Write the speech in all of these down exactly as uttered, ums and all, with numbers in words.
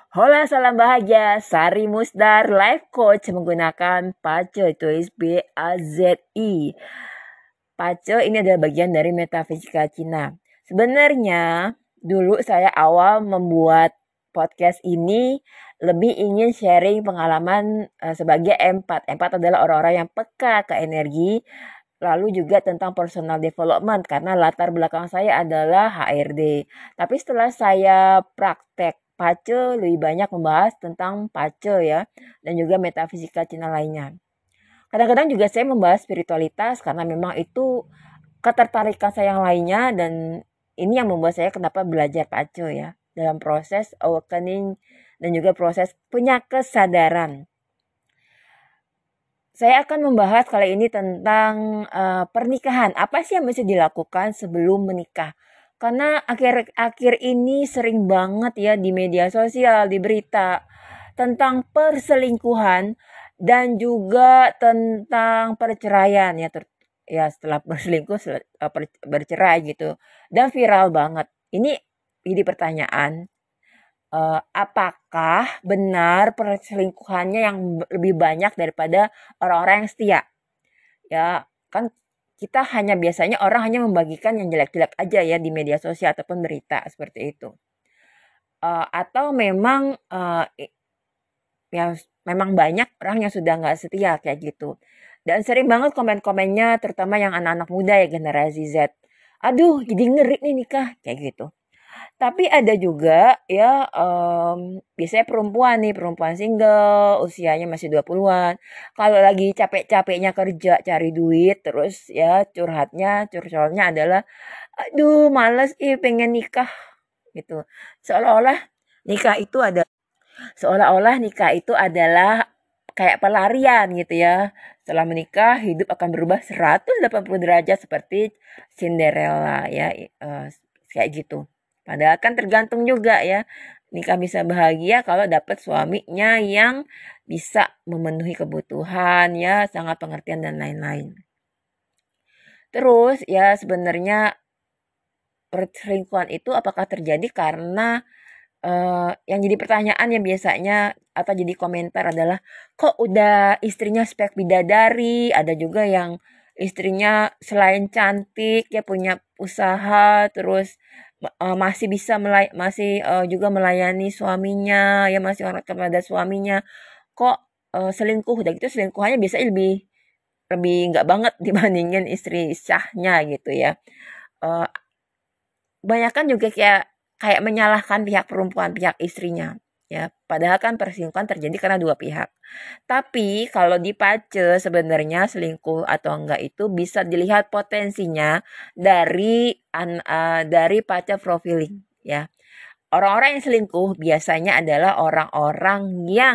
Hola, salam bahagia. Sari Musdar Life Coach menggunakan Pace, tulis B A Z I. Pace ini adalah bagian dari metafisika Cina. Sebenarnya dulu saya awal membuat podcast ini lebih ingin sharing pengalaman uh, sebagai empat. Empat adalah orang-orang yang peka ke energi, lalu juga tentang personal development karena latar belakang saya adalah H R D. Tapi setelah saya praktek Pace, lebih banyak membahas tentang Pace ya, dan juga metafisika Cina lainnya. Kadang-kadang juga saya membahas spiritualitas karena memang itu ketertarikan saya yang lainnya, dan ini yang membuat saya kenapa belajar Pace ya, dalam proses awakening dan juga proses punya kesadaran. Saya akan membahas kali ini tentang uh, pernikahan. Apa sih yang mesti dilakukan sebelum menikah? Karena akhir-akhir ini sering banget ya di media sosial, di berita tentang perselingkuhan dan juga tentang perceraian ya, ter, ya setelah berselingkuh uh, bercerai gitu, dan viral banget. Ini jadi pertanyaan, uh, apakah benar perselingkuhannya yang lebih banyak daripada orang-orang yang setia? Ya, kan kita hanya biasanya orang hanya membagikan yang jelek-jelek aja ya di media sosial ataupun berita seperti itu. Uh, atau memang uh, ya memang banyak orang yang sudah nggak setia kayak gitu. Dan sering banget komen-komennya, terutama yang anak-anak muda ya, generasi Z. Aduh, jadi ngeri nih nikah kayak gitu. Tapi ada juga ya, um, biasanya perempuan nih, perempuan single, usianya masih dua puluhan-an. Kalau lagi capek-capeknya kerja, cari duit, terus ya curhatnya, curcolnya adalah, aduh males ih pengen nikah gitu. Seolah-olah nikah itu ada seolah-olah nikah itu adalah kayak pelarian gitu ya. Setelah menikah hidup akan berubah seratus delapan puluh derajat seperti Cinderella ya, uh, kayak gitu. Padahal kan tergantung juga ya. Nikah bisa bahagia kalau dapat suaminya yang bisa memenuhi kebutuhan ya, sangat pengertian dan lain-lain. Terus ya sebenarnya perselingkuhan itu apakah terjadi karena uh, yang jadi pertanyaan yang biasanya atau jadi komentar adalah, kok udah istrinya spek bidadari, ada juga yang istrinya selain cantik ya punya usaha, terus uh, masih bisa melay masih uh, juga melayani suaminya ya, masih orang kepada suaminya, kok uh, selingkuh, udah gitu selingkuhannya biasanya lebih lebih nggak banget dibandingin istri sahnya gitu ya. Uh, Kebanyakan juga kayak kayak menyalahkan pihak perempuan, pihak istrinya, ya. Padahal kan perselingkuhan terjadi karena dua pihak. Tapi kalau di Pace sebenarnya selingkuh atau enggak itu bisa dilihat potensinya dari an, uh, dari Pace profiling, ya. Orang-orang yang selingkuh biasanya adalah orang-orang yang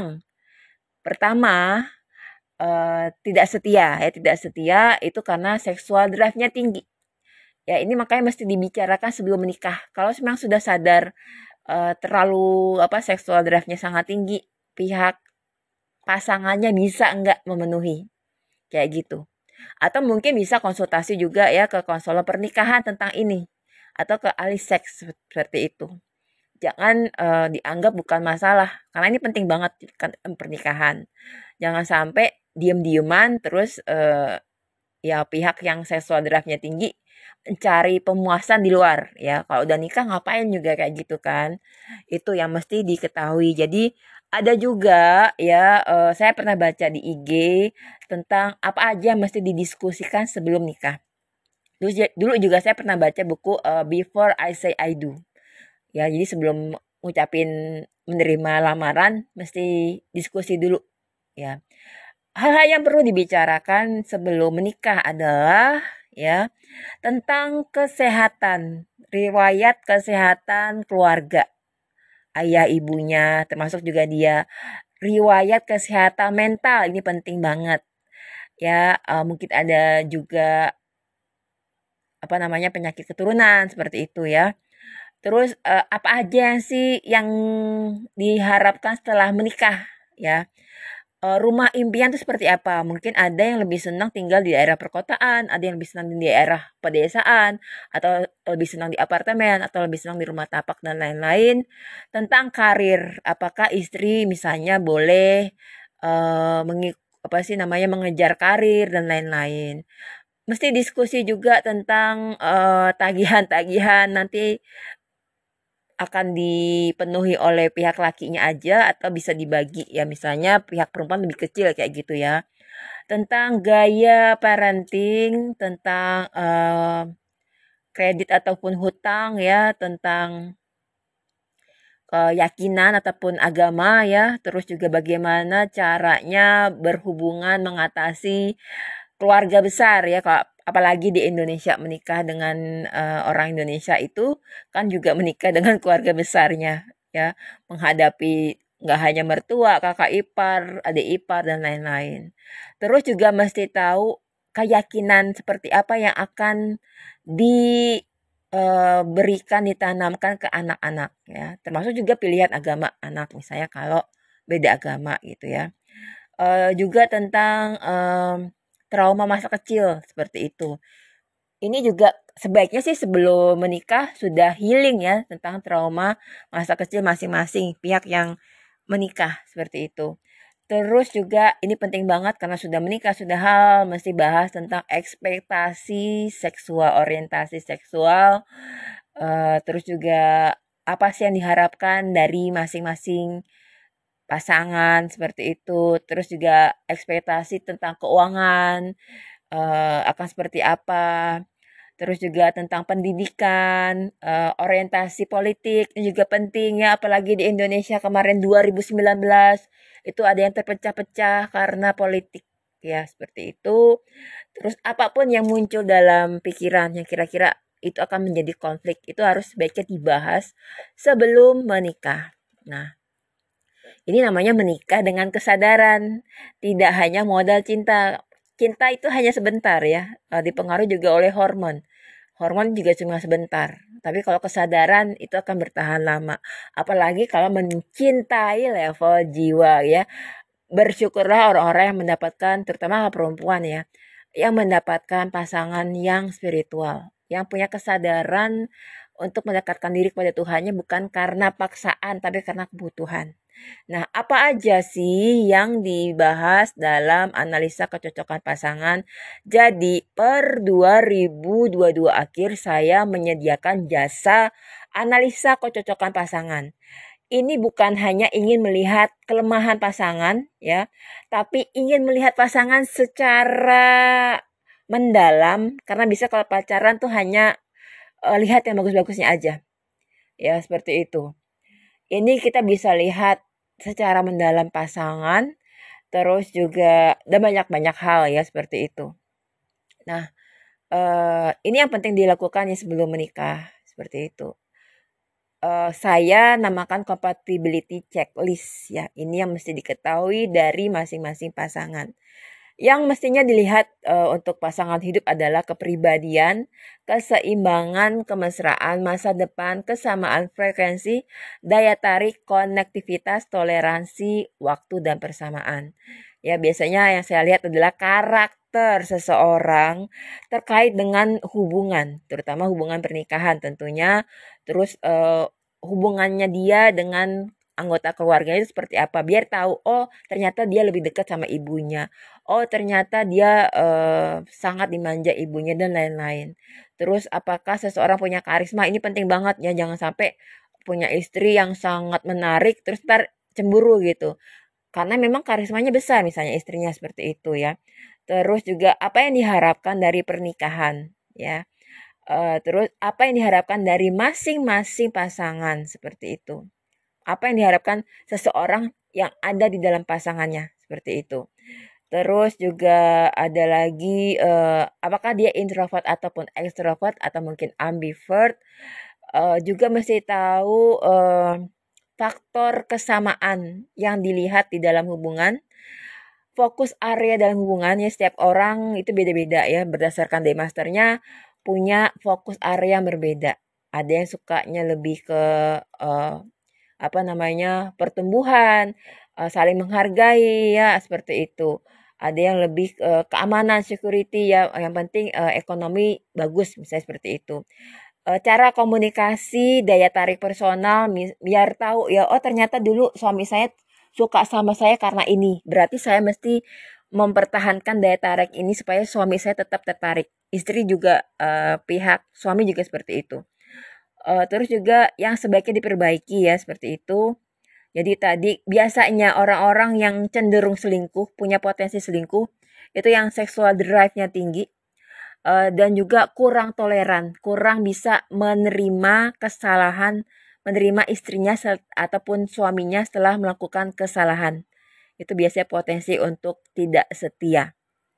pertama uh, tidak setia, ya tidak setia itu karena seksual drive-nya tinggi. Ya ini makanya mesti dibicarakan sebelum menikah. Kalau memang sudah sadar uh, terlalu apa seksual drive-nya sangat tinggi, pihak pasangannya bisa enggak memenuhi kayak gitu. Atau mungkin bisa konsultasi juga ya ke konselor pernikahan tentang ini, atau ke ahli seks seperti itu. Jangan uh, dianggap bukan masalah karena ini penting banget kan pernikahan. Jangan sampai diem-dieman terus uh, ya pihak yang seksual drive-nya tinggi mencari pemuasan di luar ya. Kalau udah nikah ngapain juga kayak gitu kan. Itu yang mesti diketahui. Jadi ada juga ya, uh, saya pernah baca di I G tentang apa aja yang mesti didiskusikan sebelum nikah. Dulu, dulu juga saya pernah baca buku uh, Before I Say I Do. Ya, jadi sebelum ngucapin menerima lamaran mesti diskusi dulu ya. Hal-hal yang perlu dibicarakan sebelum menikah adalah ya tentang kesehatan, riwayat kesehatan keluarga, ayah ibunya, termasuk juga dia, riwayat kesehatan mental ini penting banget. Ya, uh, mungkin ada juga apa namanya penyakit keturunan seperti itu ya. Terus uh, apa aja sih yang diharapkan setelah menikah ya? Eee, rumah impian itu seperti apa? Mungkin ada yang lebih senang tinggal di daerah perkotaan, ada yang lebih senang di daerah pedesaan, atau lebih senang di apartemen, atau lebih senang di rumah tapak dan lain-lain. Tentang karir, apakah istri misalnya boleh, eee, mengi apa sih namanya, mengejar karir dan lain-lain. Mesti diskusi juga tentang, eee, tagihan-tagihan nanti akan dipenuhi oleh pihak lakinya aja atau bisa dibagi ya, misalnya pihak perempuan lebih kecil kayak gitu ya. Tentang gaya parenting, tentang eh, kredit ataupun hutang ya, tentang keyakinan ataupun agama ya, terus juga bagaimana caranya berhubungan mengatasi keluarga besar ya, kalau apalagi di Indonesia menikah dengan uh, orang Indonesia itu kan juga menikah dengan keluarga besarnya ya, menghadapi nggak hanya mertua, kakak ipar, adik ipar dan lain-lain. Terus juga mesti tahu keyakinan seperti apa yang akan diberikan, ditanamkan ke anak-anak ya, termasuk juga pilihan agama anak misalnya kalau beda agama gitu ya. Uh, juga tentang um, trauma masa kecil seperti itu. Ini juga sebaiknya sih sebelum menikah sudah healing ya tentang trauma masa kecil masing-masing pihak yang menikah seperti itu. Terus juga ini penting banget karena sudah menikah, sudah hal mesti bahas tentang ekspektasi seksual, orientasi seksual. Uh, terus juga apa sih yang diharapkan dari masing-masing pasangan seperti itu. Terus juga ekspektasi tentang keuangan, uh, akan seperti apa. Terus juga tentang pendidikan, uh, orientasi politik ini juga penting ya, apalagi di Indonesia kemarin dua ribu sembilan belas itu ada yang terpecah-pecah karena politik ya seperti itu. Terus apapun yang muncul dalam pikiran yang kira-kira itu akan menjadi konflik itu harus sebaiknya dibahas sebelum menikah. Nah, ini namanya menikah dengan kesadaran, tidak hanya modal cinta. Cinta itu hanya sebentar ya, eh, dipengaruhi juga oleh hormon. Hormon juga cuma sebentar, tapi kalau kesadaran itu akan bertahan lama. Apalagi kalau mencintai level jiwa ya. Bersyukurlah orang-orang yang mendapatkan, terutama perempuan ya, yang mendapatkan pasangan yang spiritual, yang punya kesadaran untuk mendekatkan diri kepada Tuhannya bukan karena paksaan, tapi karena kebutuhan. Nah, apa aja sih yang dibahas dalam analisa kecocokan pasangan? Jadi, per dua ribu dua puluh dua akhir saya menyediakan jasa analisa kecocokan pasangan. Ini bukan hanya ingin melihat kelemahan pasangan ya, tapi ingin melihat pasangan secara mendalam karena bisa kalau pacaran tuh hanya uh, lihat yang bagus-bagusnya aja. Ya, seperti itu. Ini kita bisa lihat secara mendalam pasangan, terus juga dan banyak-banyak hal ya seperti itu. Nah, uh, ini yang penting dilakukan ya sebelum menikah, seperti itu. Uh, saya namakan compatibility checklist ya. Ini yang mesti diketahui dari masing-masing pasangan. Yang mestinya dilihat uh, untuk pasangan hidup adalah kepribadian, keseimbangan, kemesraan, masa depan, kesamaan frekuensi, daya tarik, konektivitas, toleransi, waktu dan persamaan. Ya, biasanya yang saya lihat adalah karakter seseorang terkait dengan hubungan, terutama hubungan pernikahan tentunya. Terus uh, hubungannya dia dengan anggota keluarganya itu seperti apa, biar tahu oh ternyata dia lebih dekat sama ibunya, oh ternyata dia uh, sangat dimanja ibunya dan lain-lain. Terus apakah seseorang punya karisma, ini penting banget ya, jangan sampai punya istri yang sangat menarik terus ntar cemburu gitu karena memang karismanya besar misalnya istrinya seperti itu ya. Terus juga apa yang diharapkan dari pernikahan ya. Uh, terus apa yang diharapkan dari masing-masing pasangan seperti itu. Apa yang diharapkan seseorang yang ada di dalam pasangannya seperti itu. Terus juga ada lagi uh, apakah dia introvert ataupun extrovert atau mungkin ambivert. Uh, juga mesti tahu uh, faktor kesamaan yang dilihat di dalam hubungan. Fokus area dalam hubungannya setiap orang itu beda-beda ya, berdasarkan day masternya punya fokus area yang berbeda. Ada yang sukanya lebih ke uh, apa namanya, pertumbuhan, uh, saling menghargai ya seperti itu. Ada yang lebih uh, keamanan, security ya, yang penting uh, ekonomi bagus misalnya seperti itu. Uh, cara komunikasi, daya tarik personal, biar tahu ya, oh ternyata dulu suami saya suka sama saya karena ini. Berarti saya mesti mempertahankan daya tarik ini supaya suami saya tetap tertarik. Istri juga uh, pihak suami juga seperti itu. Uh, terus juga yang sebaiknya diperbaiki ya seperti itu. Jadi tadi biasanya orang-orang yang cenderung selingkuh, punya potensi selingkuh, itu yang seksual drive-nya tinggi, uh, dan juga kurang toleran, kurang bisa menerima kesalahan, menerima istrinya ataupun suaminya setelah melakukan kesalahan. Itu biasanya potensi untuk tidak setia.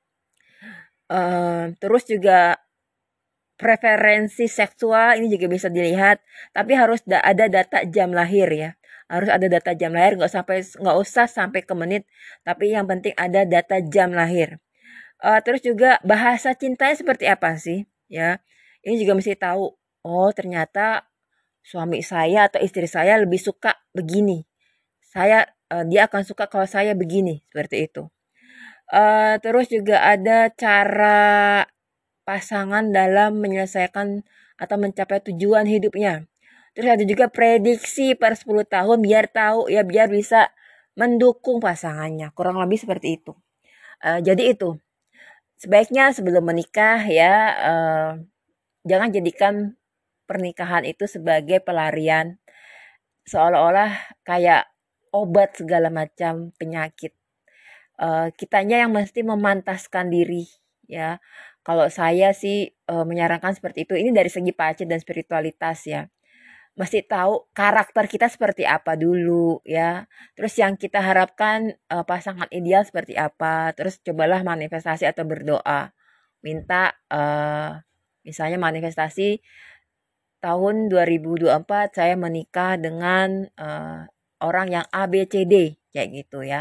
Uh, terus juga preferensi seksual ini juga bisa dilihat, tapi harus da ada data jam lahir ya. Harus ada data jam lahir, nggak sampai nggak usah sampai ke menit, tapi yang penting ada data jam lahir. Uh, terus juga bahasa cintanya seperti apa sih? Ya, ini juga mesti tahu. Oh, ternyata suami saya atau istri saya lebih suka begini. Saya uh, dia akan suka kalau saya begini, seperti itu. Uh, terus juga ada cara pasangan dalam menyelesaikan atau mencapai tujuan hidupnya. Terus ada juga prediksi per sepuluh tahun biar tahu ya biar bisa mendukung pasangannya. Kurang lebih seperti itu. Uh, jadi itu sebaiknya sebelum menikah ya uh, jangan jadikan pernikahan itu sebagai pelarian seolah-olah kayak obat segala macam penyakit. Uh, kitanya yang mesti memantaskan diri ya. Kalau saya sih uh, menyarankan seperti itu. Ini dari segi pacet dan spiritualitas ya. Mesti tahu karakter kita seperti apa dulu ya. Terus yang kita harapkan uh, pasangan ideal seperti apa. Terus cobalah manifestasi atau berdoa. Minta uh, misalnya manifestasi tahun dua ribu dua puluh empat saya menikah dengan uh, orang yang A B C D kayak gitu ya.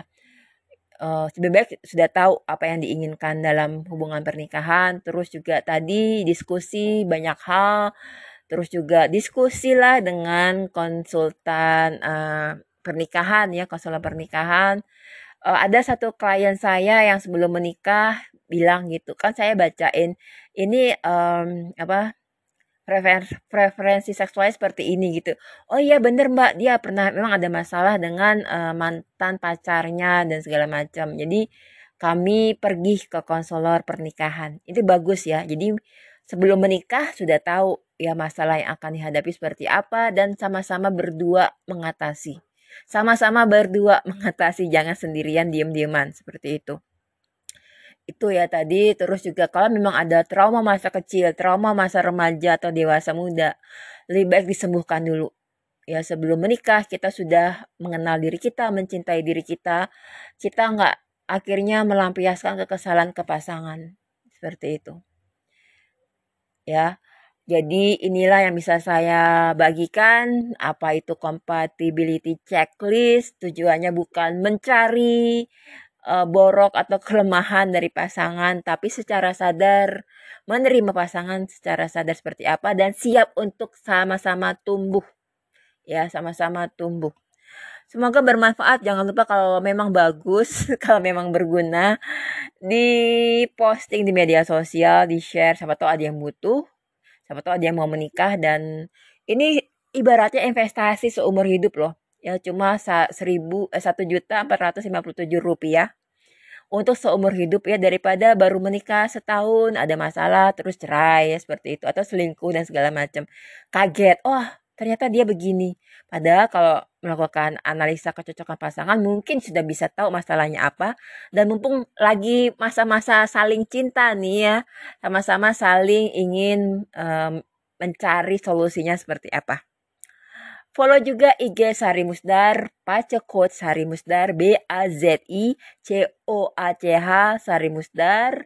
Uh, lebih baik sudah tahu apa yang diinginkan dalam hubungan pernikahan, terus juga tadi diskusi banyak hal, terus juga diskusilah dengan konsultan uh, pernikahan ya, konselor pernikahan. Uh, ada satu klien saya yang sebelum menikah bilang gitu, kan saya bacain ini um, apa prefer preferensi seksualnya seperti ini gitu. Oh iya bener Mbak, dia pernah memang ada masalah dengan uh, mantan pacarnya dan segala macam. Jadi kami pergi ke konselor pernikahan. Itu bagus ya. Jadi sebelum menikah sudah tahu ya masalah yang akan dihadapi seperti apa dan sama-sama berdua mengatasi. Sama-sama berdua mengatasi, jangan sendirian diem-dieman seperti itu. Itu ya tadi, terus juga kalau memang ada trauma masa kecil, trauma masa remaja atau dewasa muda, lebih baik disembuhkan dulu. Ya sebelum menikah kita sudah mengenal diri kita, mencintai diri kita, kita nggak akhirnya melampiaskan kekesalan ke pasangan. Seperti itu. Ya. Jadi inilah yang bisa saya bagikan, apa itu compatibility checklist, tujuannya bukan mencari uh, borok atau kelemahan dari pasangan, tapi secara sadar menerima pasangan secara sadar seperti apa dan siap untuk sama-sama tumbuh. Ya, sama-sama tumbuh. Semoga bermanfaat. Jangan lupa kalau memang bagus, kalau memang berguna, di posting di media sosial, di share, siapa tahu ada yang butuh, siapa tahu ada yang mau menikah dan ini ibaratnya investasi seumur hidup loh. Ya cuma seribu eh, satu juta empat ratus lima puluh tujuh rupiah untuk seumur hidup ya daripada baru menikah setahun ada masalah terus cerai ya seperti itu atau selingkuh dan segala macam. Kaget, oh ternyata dia begini. Padahal kalau melakukan analisa kecocokan pasangan mungkin sudah bisa tahu masalahnya apa dan mumpung lagi masa-masa saling cinta nih ya, sama-sama saling ingin um, mencari solusinya seperti apa. Follow juga I G Sari Musdar, Pace Coach Sari Musdar, B A Z I C O A C H Sari Musdar,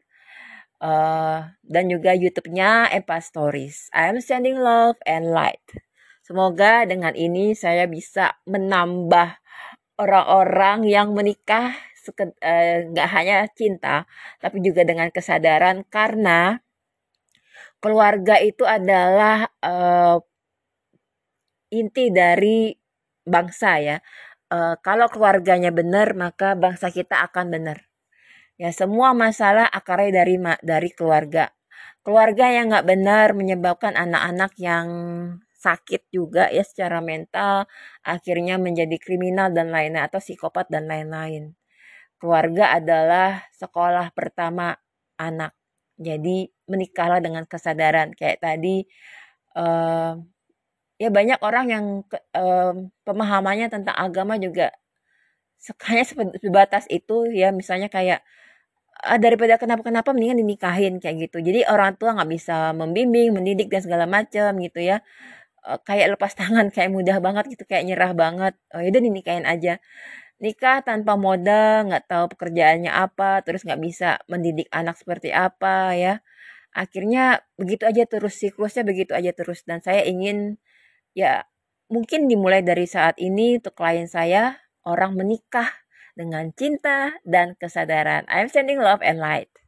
uh, dan juga YouTube-nya Empa Stories. I am sending love and light. Semoga dengan ini saya bisa menambah orang-orang yang menikah nggak uh, hanya cinta, tapi juga dengan kesadaran karena keluarga itu adalah uh, inti dari bangsa ya. Eh, kalau keluarganya benar, maka bangsa kita akan benar. Ya, semua masalah akarnya dari dari keluarga. Keluarga yang nggak benar menyebabkan anak-anak yang sakit juga ya secara mental, akhirnya menjadi kriminal dan lainnya atau psikopat dan lain-lain. Keluarga adalah sekolah pertama anak. Jadi menikahlah dengan kesadaran kayak tadi. eh, Ya banyak orang yang eh, pemahamannya tentang agama juga hanya sebatas itu ya, misalnya kayak ah, daripada kenapa-kenapa mendingan dinikahin kayak gitu. Jadi orang tua nggak bisa membimbing, mendidik dan segala macam gitu ya. Eh, kayak lepas tangan, kayak mudah banget gitu, kayak nyerah banget. Oh yaudah dinikahin aja. Nikah tanpa modal, nggak tahu pekerjaannya apa, terus nggak bisa mendidik anak seperti apa ya. Akhirnya begitu aja terus, siklusnya begitu aja terus. Dan saya ingin ya mungkin dimulai dari saat ini untuk klien saya, orang menikah dengan cinta dan kesadaran. I'm sending love and light.